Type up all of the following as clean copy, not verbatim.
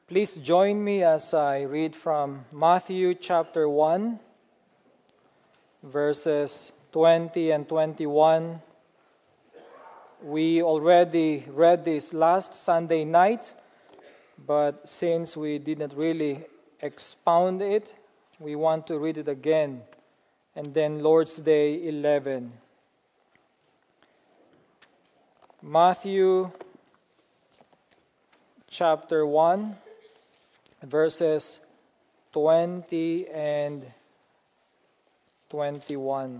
Please join me as I read from Matthew chapter 1, verses 20 and 21. We already read this last Sunday night, but since we didn't really expound it, we want to read it again. And then Lord's Day 11. Matthew chapter 1, verses 20 and 21.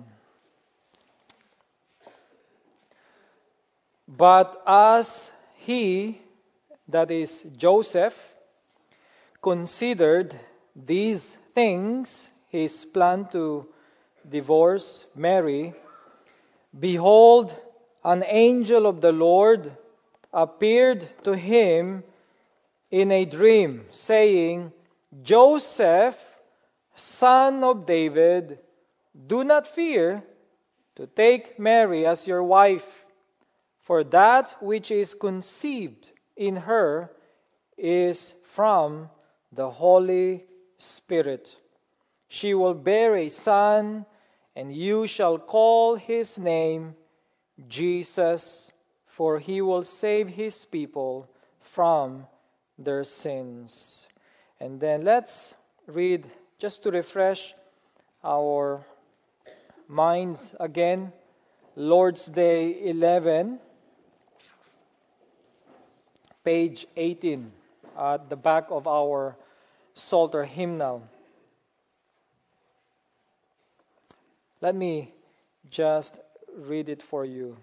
But as he, that is Joseph, considered these things, his plan to divorce Mary, behold, an angel of the Lord appeared to him in a dream, saying, Joseph, son of David, do not fear to take Mary as your wife, for that which is conceived in her is from the Holy Spirit. She will bear a son, and you shall call his name Jesus, for he will save his people from their sins. And then let's read, just to refresh our minds again, Lord's Day 11, page 18, at the back of our Psalter hymnal. Let me just read it for you.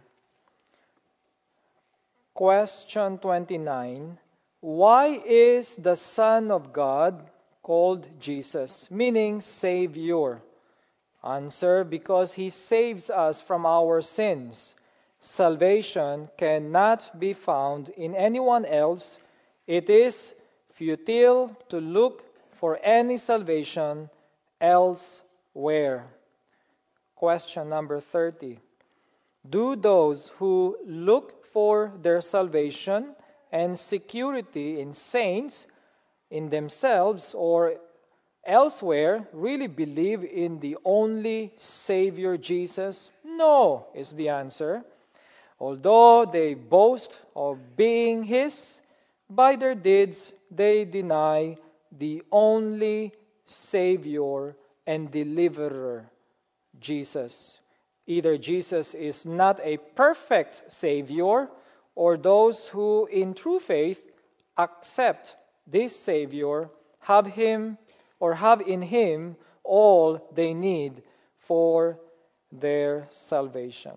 Question 29. Why is the Son of God called Jesus, meaning Savior? Answer, because he saves us from our sins. Salvation cannot be found in anyone else. It is futile to look for any salvation elsewhere. Question number 30. Do those who look for their salvation and security in saints, in themselves or elsewhere, really believe in the only Savior Jesus? No, is the answer. Although they boast of being His, by their deeds they deny the only Savior and Deliverer, Jesus. Either Jesus is not a perfect Savior, or those who in true faith accept this Savior have Him or have in Him all they need for their salvation.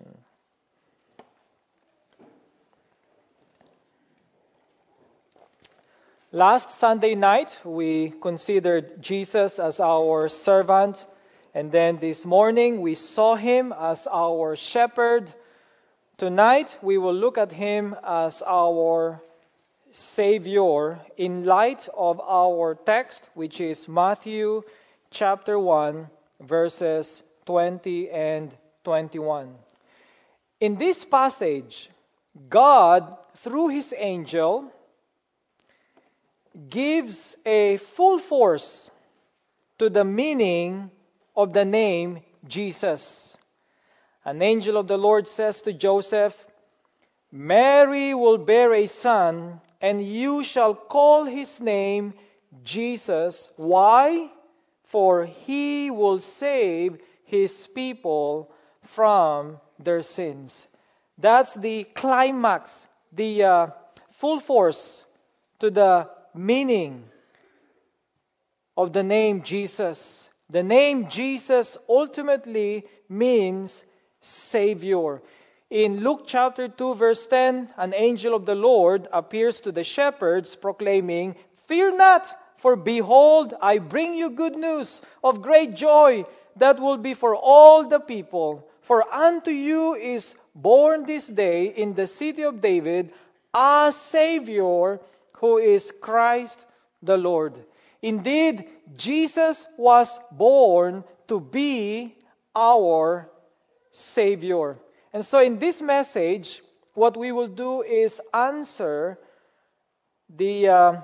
Last Sunday night, we considered Jesus as our servant, and then this morning we saw Him as our shepherd. Tonight, we will look at Him as our Savior in light of our text, which is Matthew chapter 1, verses 20 and 21. In this passage, God, through His angel, gives a full force to the meaning of the name Jesus. An angel of the Lord says to Joseph, Mary will bear a son, and you shall call his name Jesus. Why? For he will save his people from their sins. That's the climax, the full force to the meaning of the name Jesus. The name Jesus ultimately means Savior. In Luke chapter 2 verse 10, an angel of the Lord appears to the shepherds proclaiming, Fear not, for behold, I bring you good news of great joy that will be for all the people. For unto you is born this day in the city of David a Savior, who is Christ the Lord. Indeed, Jesus was born to be our Savior. And so in this message, what we will do is answer the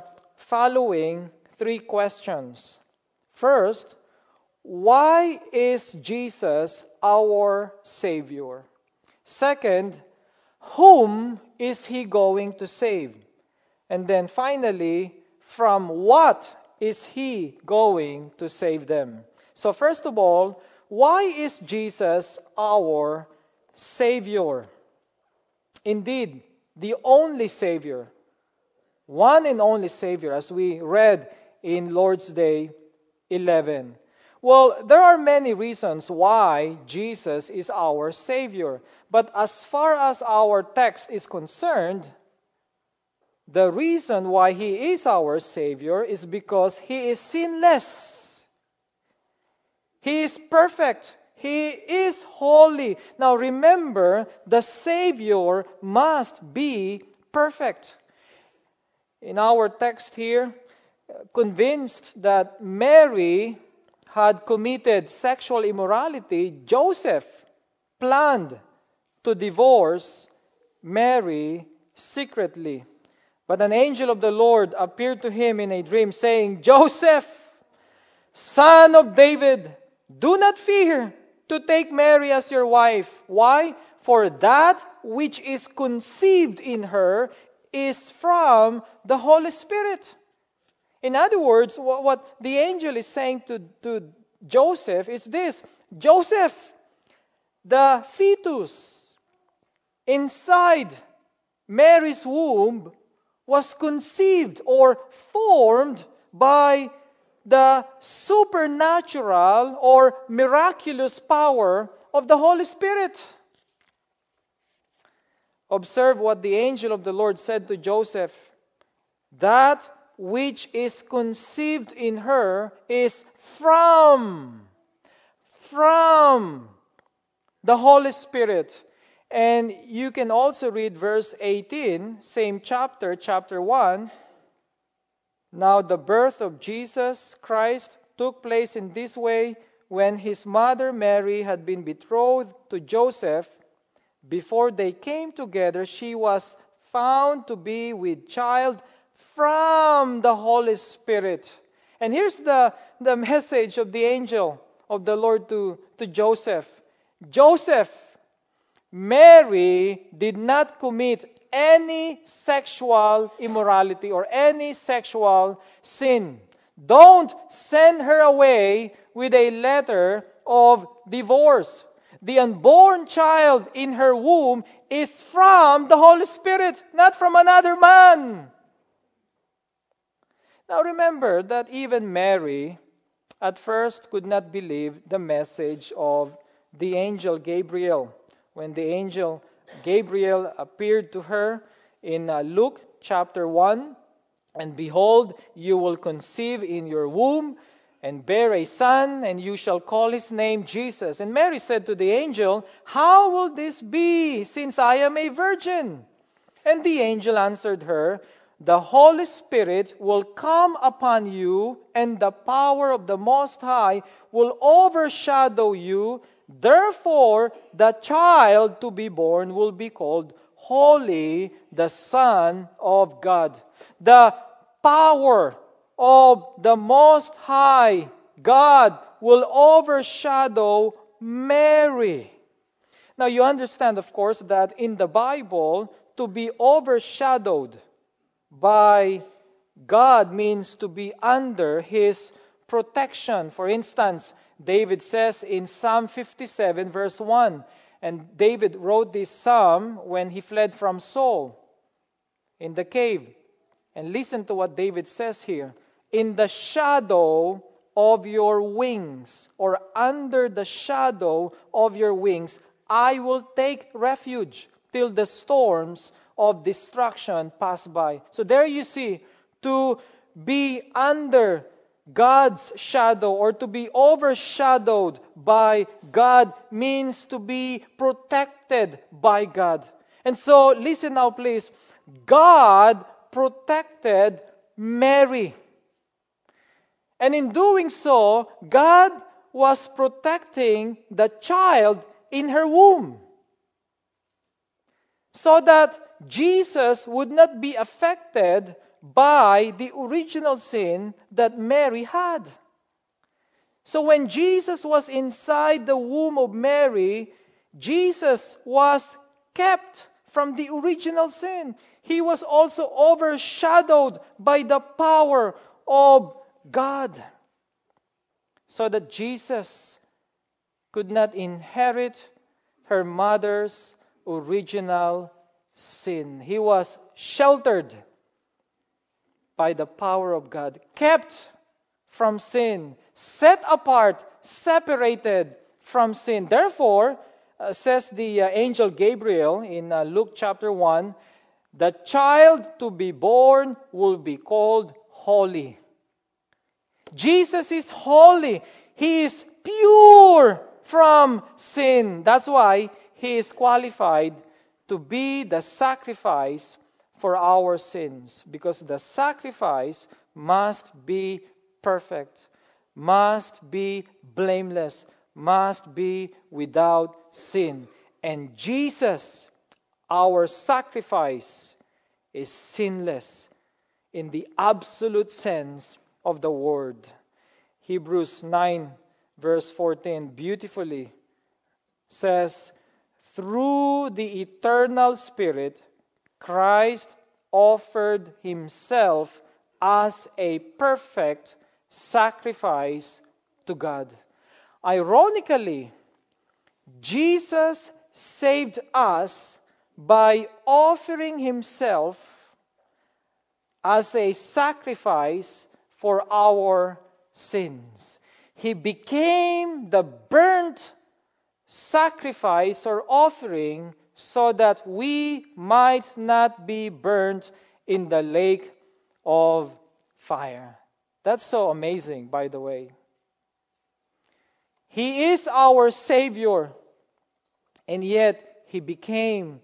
following three questions. First, why is Jesus our Savior? Second, whom is He going to save? And then finally, from what is He going to save them? So first of all, why is Jesus our Savior? Indeed, the only Savior, one and only Savior, as we read in Lord's Day 11. Well, there are many reasons why Jesus is our Savior. But as far as our text is concerned, the reason why He is our Savior is because He is sinless. He is perfect. He is holy. Now remember, the Savior must be perfect. In our text here, convinced that Mary had committed sexual immorality, Joseph planned to divorce Mary secretly. But an angel of the Lord appeared to him in a dream, saying, "Joseph, son of David, do not fear to take Mary as your wife." Why? For that which is conceived in her is from the Holy Spirit. In other words, what the angel is saying to Joseph is this: Joseph, the fetus inside Mary's womb was conceived or formed by the supernatural or miraculous power of the Holy Spirit. Observe what the angel of the Lord said to Joseph: that which is conceived in her is from the Holy Spirit. And you can also read verse 18, same chapter 1. Now the birth of Jesus Christ took place in this way: when his mother Mary had been betrothed to Joseph, before they came together, she was found to be with child from the Holy Spirit. And here's the message of the angel of the Lord to Joseph. Joseph, Mary did not commit any sexual immorality or any sexual sin. Don't send her away with a letter of divorce. The unborn child in her womb is from the Holy Spirit, not from another man. Now remember that even Mary at first could not believe the message of the angel Gabriel. When the angel Gabriel appeared to her in Luke chapter 1, "And behold, you will conceive in your womb and bear a son, and you shall call his name Jesus." And Mary said to the angel, "How will this be, since I am a virgin?" And the angel answered her, "The Holy Spirit will come upon you, and the power of the Most High will overshadow you. Therefore, the child to be born will be called Holy, the Son of God." The power of the Most High God will overshadow Mary. Now, you understand, of course, that in the Bible, to be overshadowed by God means to be under His protection. For instance, David says in Psalm 57 verse 1, and David wrote this psalm when he fled from Saul in the cave. And listen to what David says here: "In the shadow of your wings," or under the shadow of your wings, "I will take refuge till the storms of destruction pass by." So there you see, to be under God's shadow or to be overshadowed by God means to be protected by God. And so listen now please. God protected Mary. And in doing so, God was protecting the child in her womb, so that Jesus would not be affected by the original sin that Mary had. So when Jesus was inside the womb of Mary, Jesus was kept from the original sin. He was also overshadowed by the power of God, so that Jesus could not inherit her mother's original sin. He was sheltered by the power of God, kept from sin, set apart, separated from sin. Therefore, says the angel Gabriel in Luke chapter 1, the child to be born will be called holy. Jesus is holy. He is pure from sin. That's why He is qualified to be the sacrifice for our sins. Because the sacrifice must be perfect, must be blameless, must be without sin. And Jesus, our sacrifice, is sinless in the absolute sense of the word. Hebrews 9 verse 14 beautifully says, through the eternal Spirit, Christ offered Himself as a perfect sacrifice to God. Ironically, Jesus saved us by offering Himself as a sacrifice for our sins. He became the burnt sacrifice or offering so that we might not be burnt in the lake of fire. That's so amazing, by the way. He is our Savior, and yet He became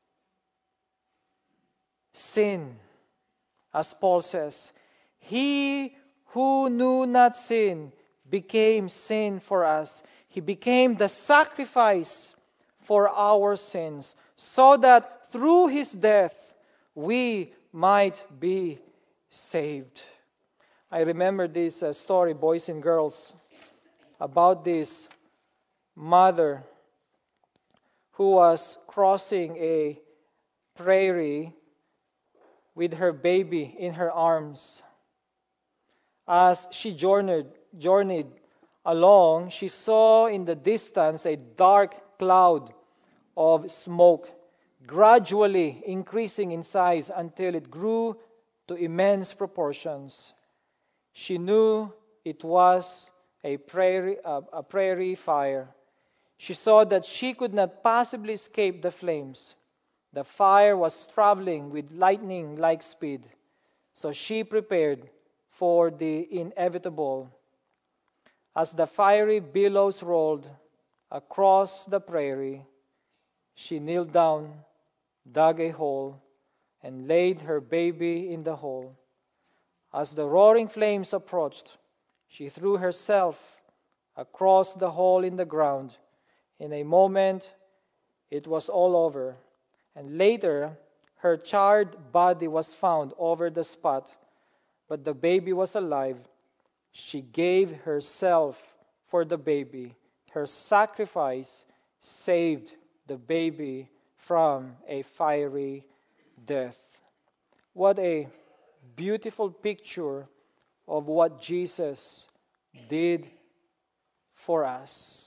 sin. As Paul says, He who knew not sin became sin for us. He became the sacrifice for our sins, so that through His death we might be saved. I remember this story, boys and girls, about this mother who was crossing a prairie with her baby in her arms. As she journeyed along, she saw in the distance a dark cloud of smoke, gradually increasing in size until it grew to immense proportions. She knew it was a prairie fire. She saw that she could not possibly escape the flames. The fire was traveling with lightning-like speed, so she prepared for the inevitable. As the fiery billows rolled across the prairie, she kneeled down, dug a hole, and laid her baby in the hole. As the roaring flames approached, she threw herself across the hole in the ground. In a moment, it was all over, and later, her charred body was found over the spot, but the baby was alive. She gave herself for the baby. Her sacrifice saved the baby from a fiery death. What a beautiful picture of what Jesus did for us.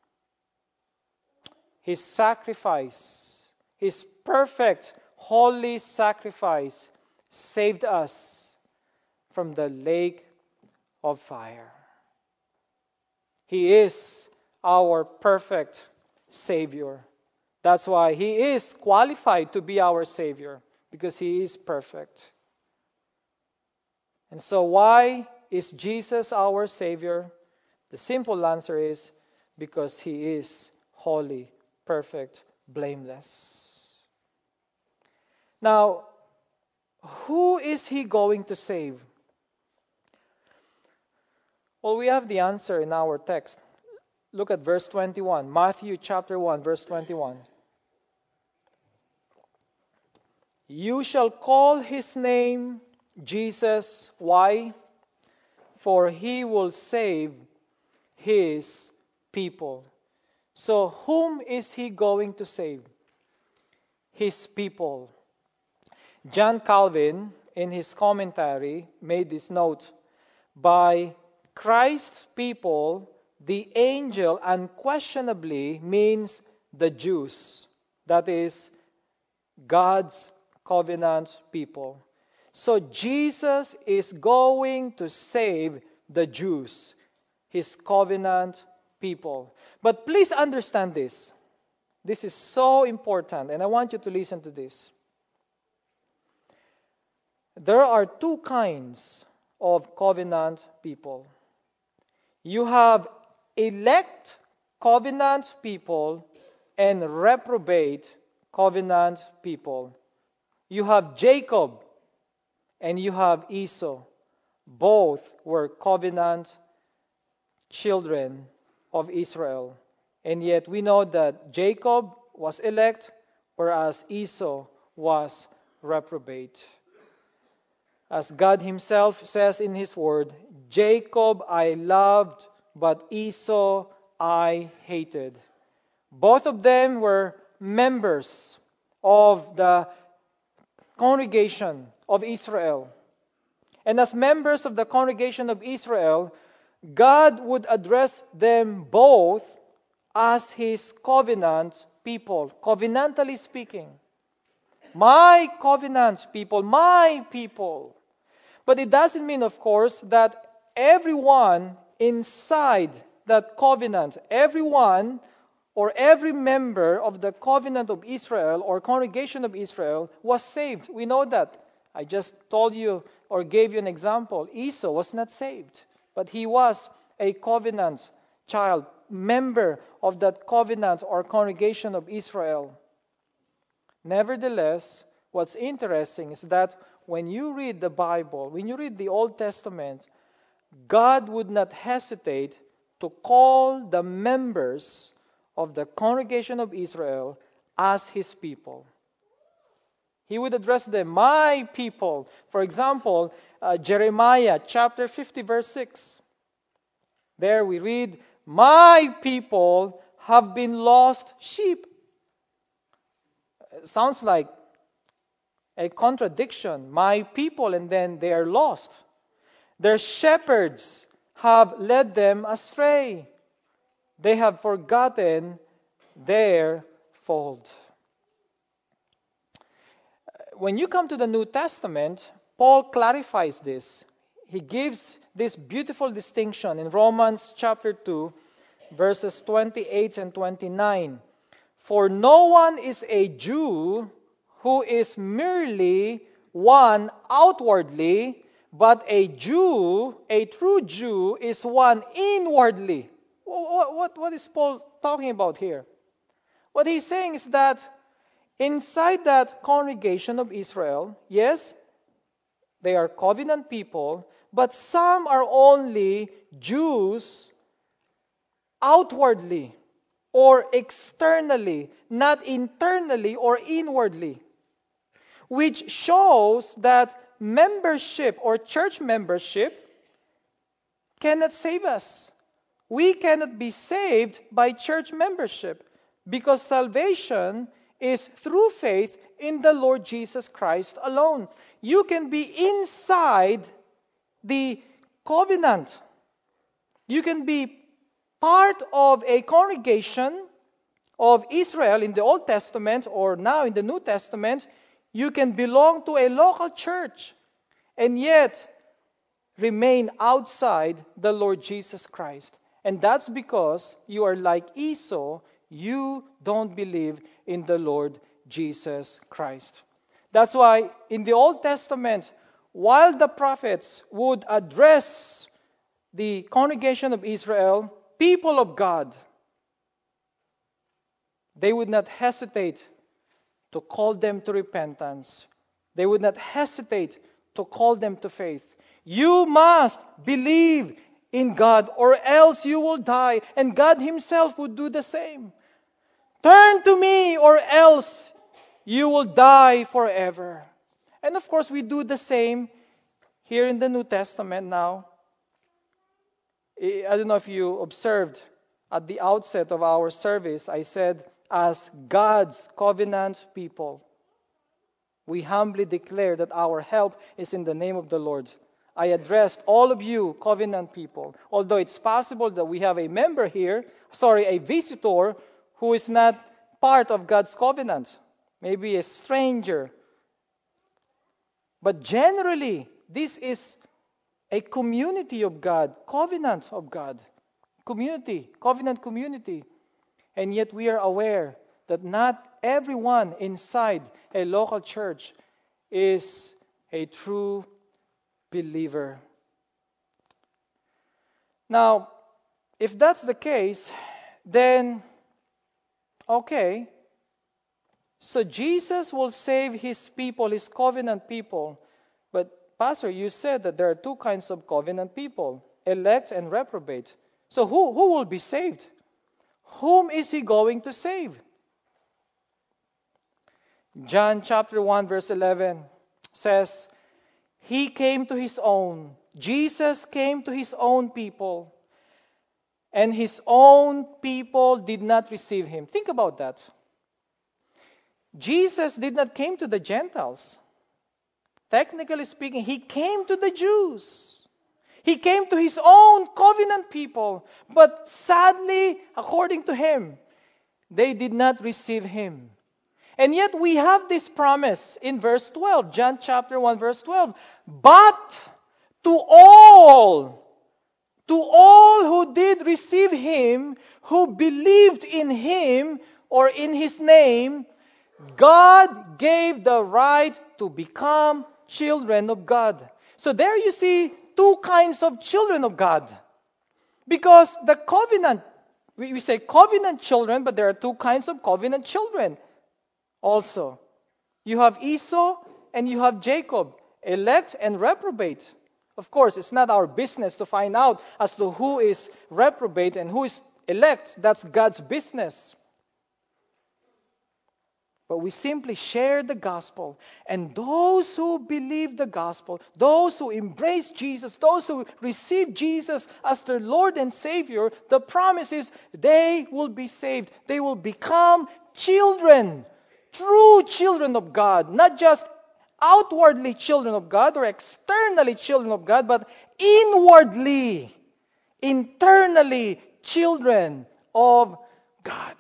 His sacrifice, His perfect, holy sacrifice, saved us from the lake of fire. He is our perfect Savior. That's why He is qualified to be our Savior, because He is perfect. And so why is Jesus our Savior? The simple answer is because He is holy, perfect, blameless. Now, who is He going to save? Well, we have the answer in our text. Look at verse 21. Matthew chapter 1, verse 21. You shall call His name Jesus. Why? For He will save His people. So whom is He going to save? His people. John Calvin, in his commentary, made this note: by Christ's people, the angel unquestionably means the Jews. That is, God's covenant people. So Jesus is going to save the Jews, His covenant people. But please understand this. This is so important, and I want you to listen to this. There are two kinds of covenant people. You have elect covenant people and reprobate covenant people. You have Jacob and you have Esau. Both were covenant children of Israel. And yet we know that Jacob was elect, whereas Esau was reprobate. As God Himself says in His Word, Jacob I loved, but Esau I hated. Both of them were members of the congregation of Israel. And as members of the congregation of Israel, God would address them both as His covenant people, covenantally speaking. My covenant people, my people. But it doesn't mean, of course, that everyone inside that covenant, everyone or every member of the covenant of Israel or congregation of Israel was saved. We know that. I just told you or gave you an example. Esau was not saved, but he was a covenant child, member of that covenant or congregation of Israel. Nevertheless, what's interesting is that when you read the Bible, when you read the Old Testament, God would not hesitate to call the members of the congregation of Israel as His people. He would address them, my people. For example, Jeremiah chapter 50 verse 6. There we read, my people have been lost sheep. Sounds like a contradiction. My people, and then they are lost. Their shepherds have led them astray. They have forgotten their fold. When you come to the New Testament, Paul clarifies this. He gives this beautiful distinction in Romans chapter 2, verses 28 and 29. For no one is a Jew who is merely one outwardly, but a Jew, a true Jew, is one inwardly. What is Paul talking about here? What he's saying is that inside that congregation of Israel, yes, they are covenant people, but some are only Jews outwardly or externally, not internally or inwardly, which shows that membership or church membership cannot save us. We cannot be saved by church membership because salvation is through faith in the Lord Jesus Christ alone. You can be inside the covenant. You can be part of a congregation of Israel in the Old Testament or now in the New Testament. You can belong to a local church and yet remain outside the Lord Jesus Christ. And that's because you are like Esau. You don't believe in the Lord Jesus Christ. That's why in the Old Testament, while the prophets would address the congregation of Israel, people of God, they would not hesitate to call them to repentance. They would not hesitate to call them to faith. You must believe in God or else you will die. And God Himself would do the same. Turn to me or else you will die forever. And of course, we do the same here in the New Testament now, I don't know if you observed at the outset of our service, I said, as God's covenant people, we humbly declare that our help is in the name of the Lord. I addressed all of you covenant people, although it's possible that we have a member here, a visitor who is not part of God's covenant, maybe a stranger. But generally, this is a community of God, covenant of God, community, covenant community. And yet we are aware that not everyone inside a local church is a true believer. Now, if that's the case, then, okay, so Jesus will save His people, His covenant people. But Pastor, you said that there are two kinds of covenant people, elect and reprobate. So who will be saved? Whom is He going to save? John chapter 1 verse 11 says, He came to His own. Jesus came to His own people, and His own people did not receive Him. Think about that. Jesus did not came to the Gentiles. Technically speaking, He came to the Jews. He came to His own covenant people. But sadly, according to Him, they did not receive Him. And yet we have this promise in verse 12, John chapter 1 verse 12. But to all who did receive Him, who believed in Him or in His name, God gave the right to become children of God. So there you see two kinds of children of God. Because the covenant, we say covenant children, but there are two kinds of covenant children also. You have Esau and you have Jacob, elect and reprobate. Of course, it's not our business to find out as to who is reprobate and who is elect. That's God's business. But we simply share the gospel. And those who believe the gospel, those who embrace Jesus, those who receive Jesus as their Lord and Savior, the promise is they will be saved. They will become children, true children of God. Not just outwardly children of God or externally children of God, but inwardly, internally children of God.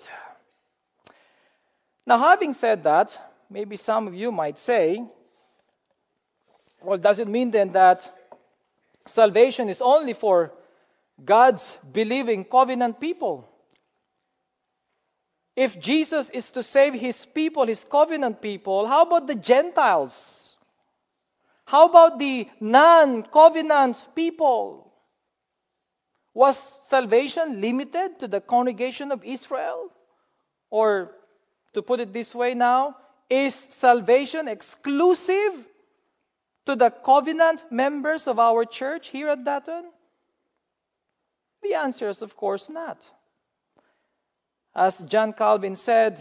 Now, having said that, maybe some of you might say, well, does it mean then that salvation is only for God's believing covenant people? If Jesus is to save His people, His covenant people, how about the Gentiles? How about the non-covenant people? Was salvation limited to the congregation of Israel? Or, to put it this way now, is salvation exclusive to the covenant members of our church here at Dutton? The answer is, of course, not. As John Calvin said,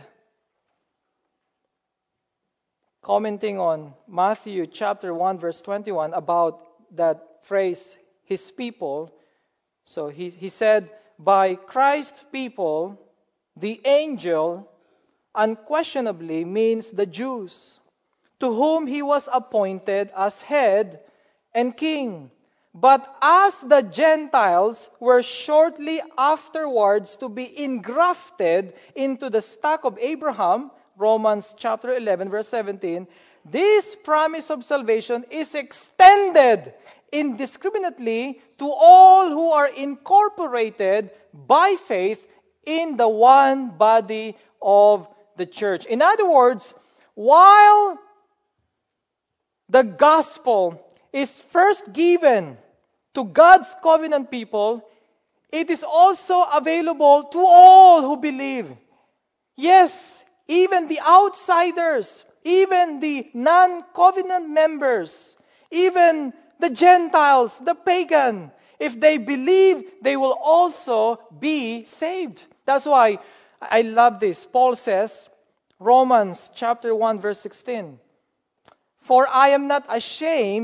commenting on Matthew chapter 1 verse 21 about that phrase, His people. So he said, by Christ's people, the angel unquestionably means the Jews, to whom He was appointed as head and king. But as the Gentiles were shortly afterwards to be engrafted into the stock of Abraham, Romans chapter 11 verse 17, this promise of salvation is extended indiscriminately to all who are incorporated by faith in the one body of the church. In other words, while the gospel is first given to God's covenant people, it is also available to all who believe. Yes, even the outsiders, even the non-covenant members, even the Gentiles, the pagan, if they believe, they will also be saved. That's why I love this. Paul says, Romans chapter 1 verse 16, for I am not ashamed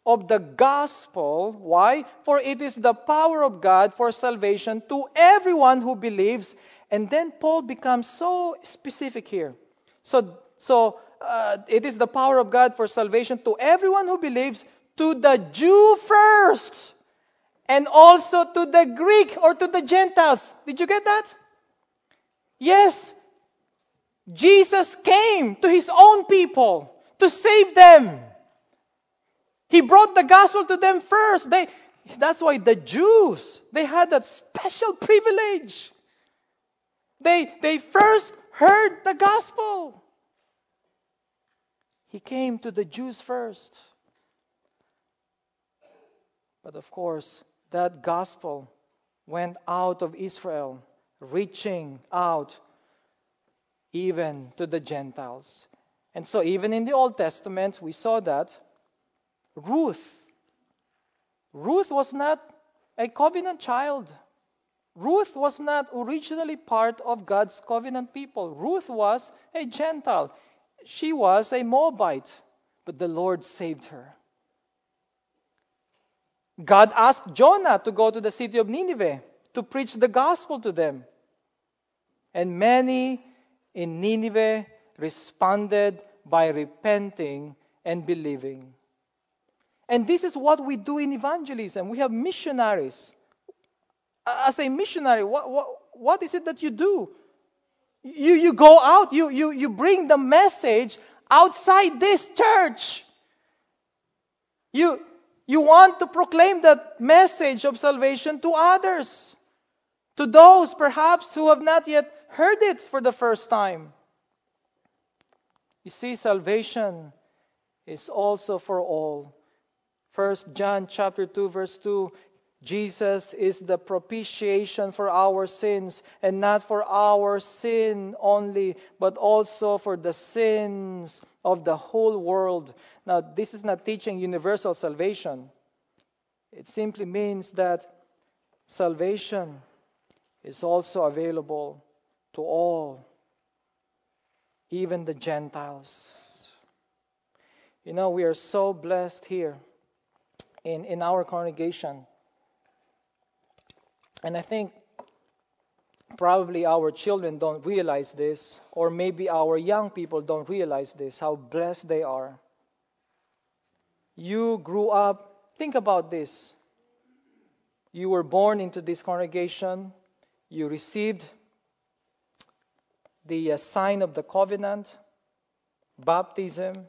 of the gospel. Why? For it is the power of God for salvation to everyone who believes. And then Paul becomes so specific here. So it is the power of God for salvation to everyone who believes, to the Jew first, and also to the Greek or to the Gentiles. Did you get that? Yes, Jesus came to His own people to save them. He brought the gospel to them first. That's why the Jews, they had that special privilege. They first heard the gospel. He came to the Jews first. But of course, that gospel went out of Israel, reaching out even to the Gentiles. And so even in the Old Testament, we saw that Ruth was not a covenant child. Ruth was not originally part of God's covenant people. Ruth was a Gentile. She was a Moabite, but the Lord saved her. God asked Jonah to go to the city of Nineveh to preach the gospel to them. And many in Nineveh responded by repenting and believing. And this is what we do in evangelism. We have missionaries. As a missionary, what is it that you do? You go out, you bring the message outside this church. You want to proclaim that message of salvation to others, to those perhaps who have not yet heard it for the first time. You see, salvation is also for all. 1 John chapter 2, verse 2, Jesus is the propitiation for our sins, and not for our sin only, but also for the sins of the whole world. Now, this is not teaching universal salvation. It simply means that salvation is also available to all, even the Gentiles. You know, we are so blessed here in our congregation. And I think probably our children don't realize this, or maybe our young people don't realize this, how blessed they are. You grew up, think about this. You were born into this congregation. You received the sign of the covenant, baptism.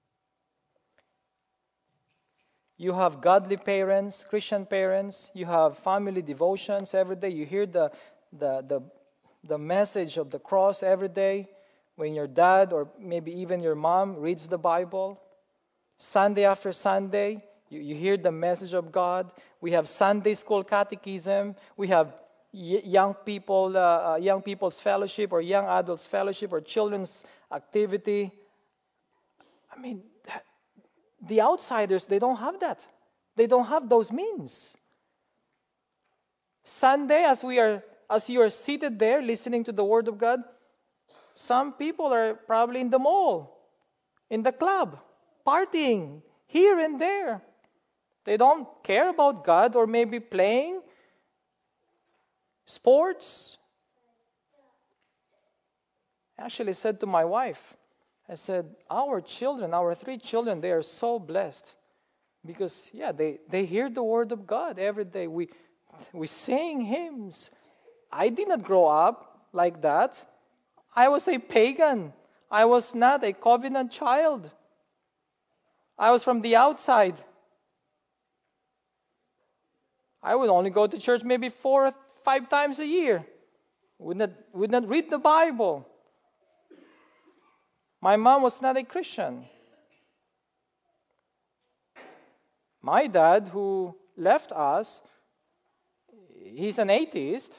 You have godly parents, Christian parents. You have family devotions every day. You hear the message of the cross every day when your dad or maybe even your mom reads the Bible. Sunday after Sunday, you hear the message of God. We have Sunday school catechism. We have young people's fellowship or young adults fellowship or children's activity. I mean, the outsiders, they don't have that. They don't have those means. Sunday, as you are seated there listening to the Word of God, some people are probably in the mall, in the club, partying here and there. They don't care about God, or maybe playing sports. I actually said to my wife, I said, our 3 children, they are so blessed. Because, they hear the Word of God every day. We sing hymns. I did not grow up like that. I was a pagan. I was not a covenant child. I was from the outside. I would only go to church maybe 4 or 5 times a year. Would not read the Bible. My mom was not a Christian. My dad, who left us, he's an atheist.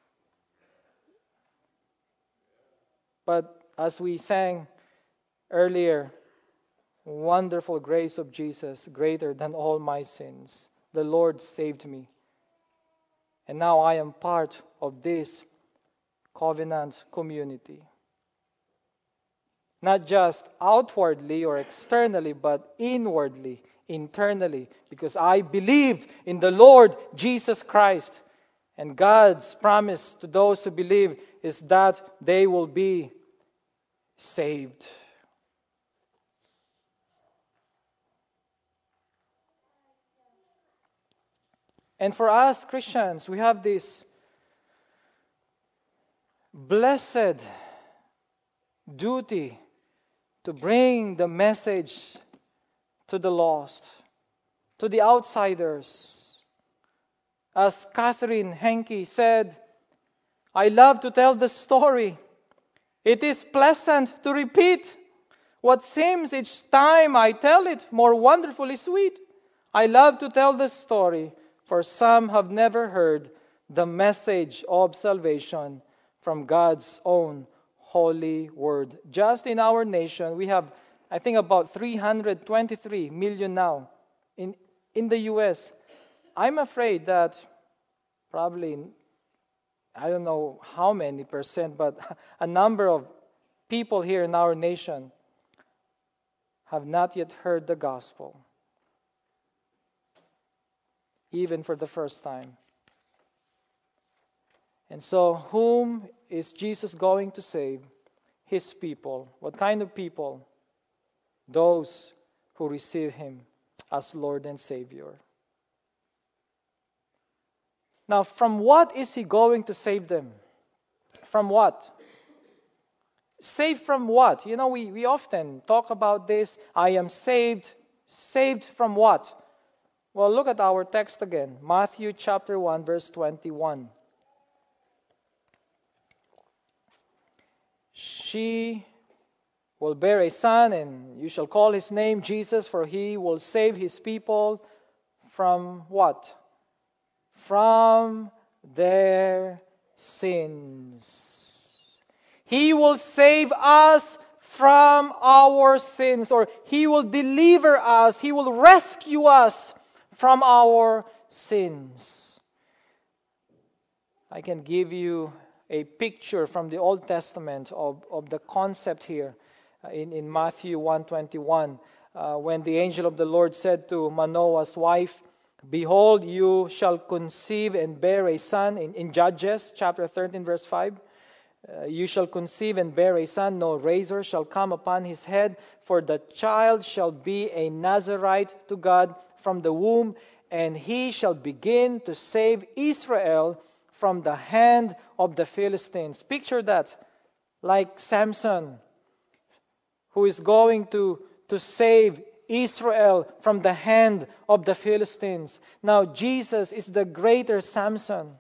But as we sang earlier, wonderful grace of Jesus, greater than all my sins. The Lord saved me. And now I am part of this covenant community. Not just outwardly or externally, but inwardly internally because I believed in the Lord Jesus Christ. And God's promise to those who believe is that they will be saved. And for us Christians, we have this blessed duty to bring the message to the lost, to the outsiders. As Catherine Henke said, I love to tell the story. It is pleasant to repeat what seems each time I tell it more wonderfully sweet. I love to tell the story, for some have never heard the message of salvation from God's own holy word. Just in our nation, we have, I think, about 323 million now in the U.S. I'm afraid that probably, I don't know how many percent, but a number of people here in our nation have not yet heard the gospel, even for the first time. And so, whom is Jesus going to save? His people. What kind of people? Those who receive Him as Lord and Savior. Now, from what is He going to save them? From what? Saved from what? You know, we often talk about this. I am saved. Saved from what? Well, look at our text again. Matthew chapter 1, verse 21. She will bear a son, and you shall call his name Jesus, for he will save his people from what? From their sins. He will save us from our sins, or He will deliver us, He will rescue us from our sins. I can give you a picture from the Old Testament of the concept here in Matthew 1:21, when the angel of the Lord said to Manoah's wife, Behold, you shall conceive and bear a son. In Judges chapter 13 verse 5, you shall conceive and bear a son, no razor shall come upon his head, for the child shall be a Nazarite to God from the womb, and he shall begin to save Israel from the hand of the Philistines. Picture that, like Samson, who is going to save Israel from the hand of the Philistines. Now, Jesus is the greater Samson.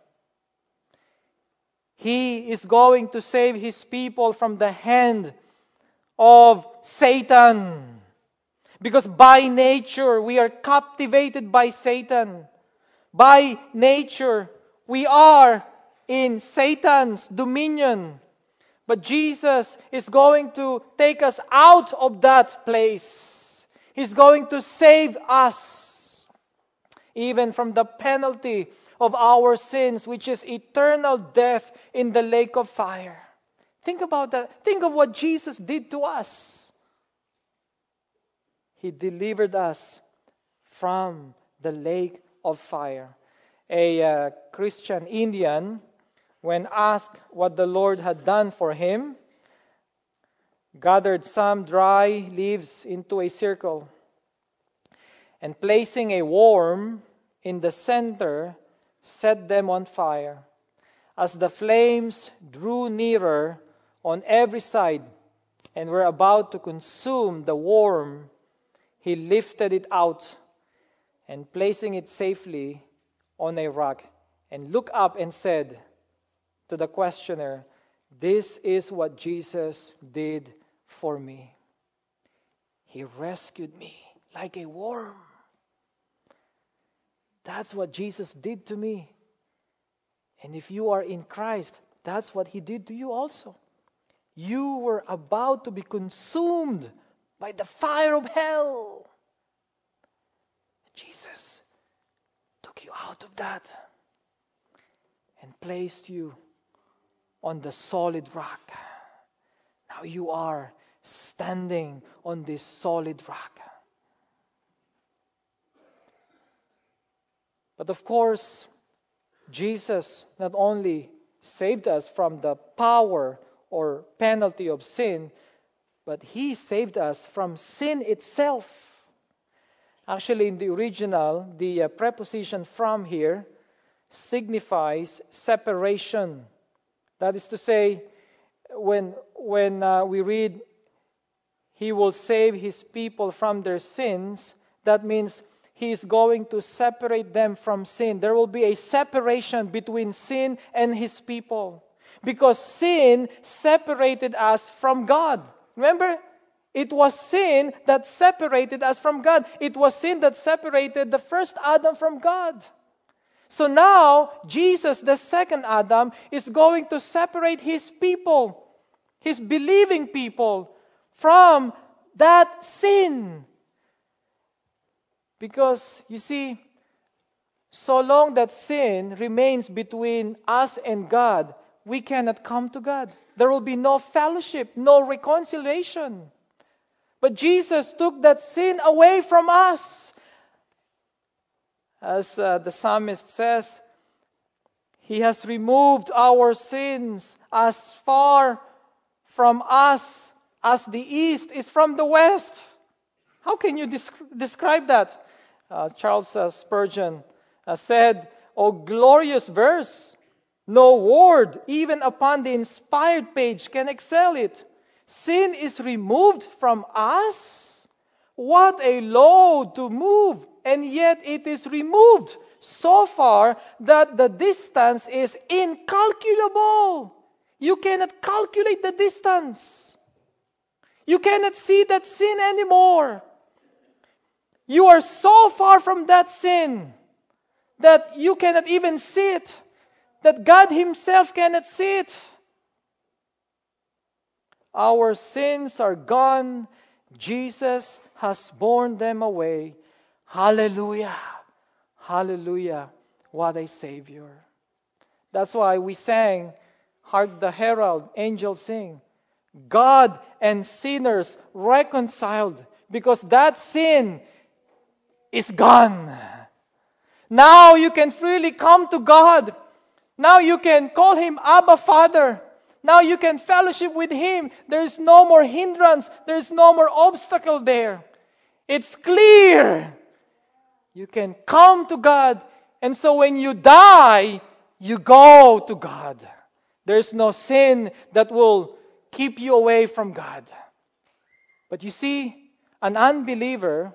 He is going to save His people from the hand of Satan. Because by nature, we are captivated by Satan. By nature, we are in Satan's dominion. But Jesus is going to take us out of that place. He's going to save us even from the penalty of our sins, which is eternal death in the lake of fire. Think about that. Think of what Jesus did to us. He delivered us from the lake of fire. A Christian Indian, when asked what the Lord had done for him, gathered some dry leaves into a circle, and placing a worm in the center, set them on fire. As the flames drew nearer on every side and were about to consume the worm, he lifted it out and placing it safely on a rock, and looked up and said to the questioner, This is what Jesus did for me. He rescued me like a worm. That's what Jesus did to me. And if you are in Christ, that's what He did to you also. You were about to be consumed by the fire of hell. Jesus took you out of that and placed you on the solid rock. Now you are standing on this solid rock. But of course, Jesus not only saved us from the power or penalty of sin, but He saved us from sin itself. Actually, in the original, the preposition "from" here signifies separation. That is to say, when we read, He will save His people from their sins, that means He is going to separate them from sin. There will be a separation between sin and His people. Because sin separated us from God. Remember? It was sin that separated us from God. It was sin that separated the first Adam from God. So now, Jesus, the second Adam, is going to separate His people, His believing people, from that sin. Because, you see, so long that sin remains between us and God, we cannot come to God. There will be no fellowship, no reconciliation. But Jesus took that sin away from us. As the psalmist says, He has removed our sins as far from us as the east is from the west. How can you describe that? Charles Spurgeon said, "Oh, glorious verse! No word, even upon the inspired page, can excel it. Sin is removed from us? What a load to move! And yet it is removed so far that the distance is incalculable. You cannot calculate the distance. You cannot see that sin anymore. You are so far from that sin that you cannot even see it, that God Himself cannot see it. Our sins are gone. Jesus has borne them away. Hallelujah! Hallelujah! What a Savior. That's why we sang, "Hark the herald angels sing, God and sinners reconciled," because that sin is gone. Now you can freely come to God. Now you can call Him Abba, Father. Now you can fellowship with Him. There is no more hindrance. There is no more obstacle there. It's clear. You can come to God. And so when you die, you go to God. There's no sin that will keep you away from God. But you see, an unbeliever,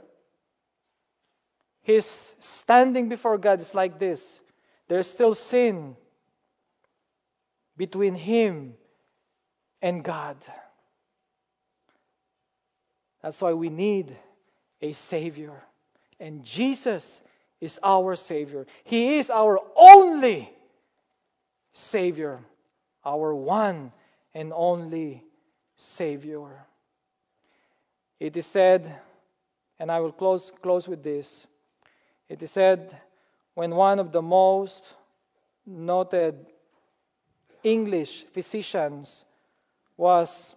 his standing before God is like this. There's still sin between him and God. That's why we need a Savior. And Jesus is our Savior. He is our only Savior. Our one and only Savior. It is said, and I will close with this. It is said, when one of the most noted English physicians was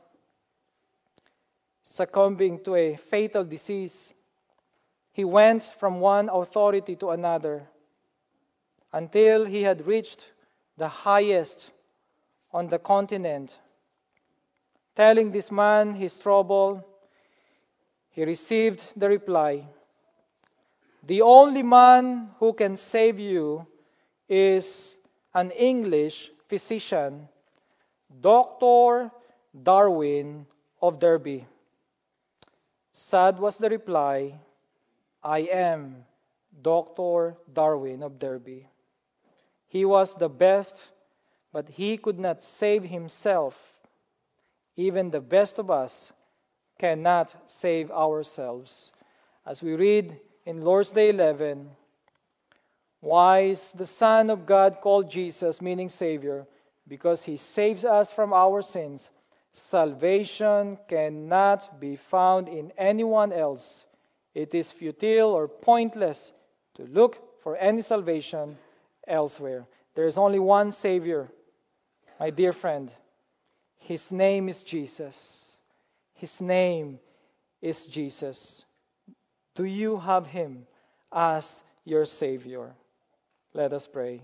succumbing to a fatal disease, he went from one authority to another until he had reached the highest on the continent. Telling this man his trouble, he received the reply, "The only man who can save you is an English physician, Dr. Darwin of Derby." Sad was the reply, "I am Dr. Darwin of Derby." He was the best, but he could not save himself. Even the best of us cannot save ourselves. As we read in Lord's Day 11, why is the Son of God called Jesus, meaning Savior? Because He saves us from our sins. Salvation cannot be found in anyone else. It is futile or pointless to look for any salvation elsewhere. There is only one Savior, my dear friend. His name is Jesus. His name is Jesus. Do you have Him as your Savior? Let us pray.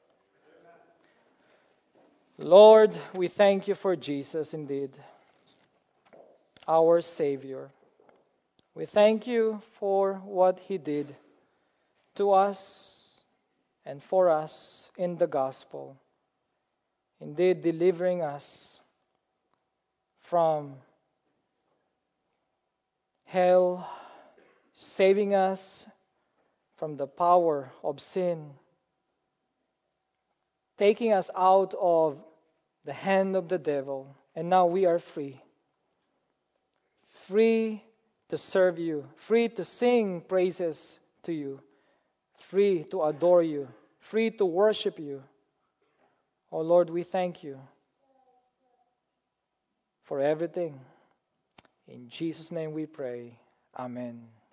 Lord, we thank you for Jesus indeed, our Savior. We thank you for what He did to us and for us in the gospel, indeed delivering us from hell, saving us from the power of sin, taking us out of the hand of the devil, and now we are free. Free to serve you, free to sing praises to you, free to adore you, free to worship you. Oh Lord, we thank you for everything. In Jesus' name we pray. Amen.